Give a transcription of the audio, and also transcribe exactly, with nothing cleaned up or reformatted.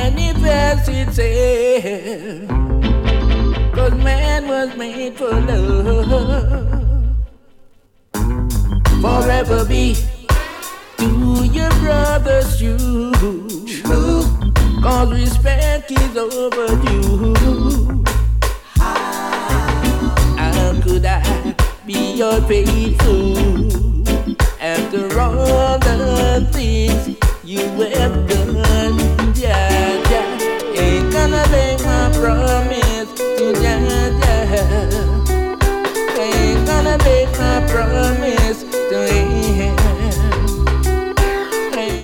manifested. Cause man was made for love. Forever be to your brother's shoe. Cause respect is overdue. How could I be your faithful after all the things you have done?